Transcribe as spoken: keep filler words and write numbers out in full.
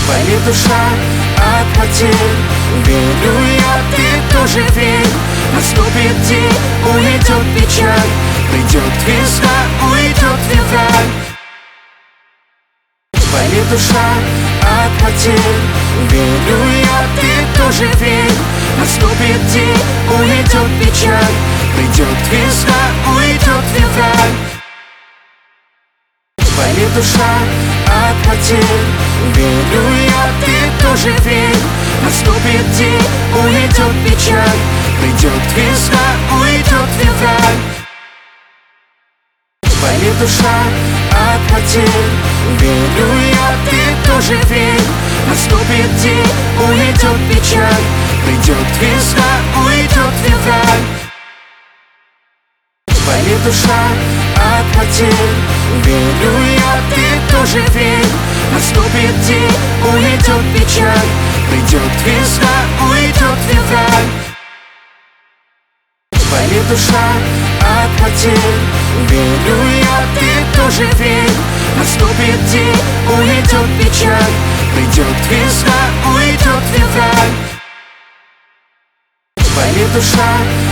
болит душа от потерь. Верю я, ты тоже верь. Наступит день, уйдет печаль, придет весна, уйдет февраль. Болит душа от потерь. Верю я, ты тоже верь. Наступит день, уйдет печаль, придет весна, уйдет февраль. Болит душа от потерь. Верю я, ты тоже верь. Наступит день, уйдет печаль, придет весна, уйдет февраль. Болит душа от потерь. Верю я, ты тоже верь. Наступит день, уйдет печаль, придет весна, уйдет февраль. Болит душа от потерь. Верю я, ты тоже верь. Наступит день, уйдет печаль, придет весна, уйдет февраль. Болит душа от потерь. Верю я, ты тоже верь. Наступит день, уйдет печаль, придет весна, уйдет февраль. Болит душа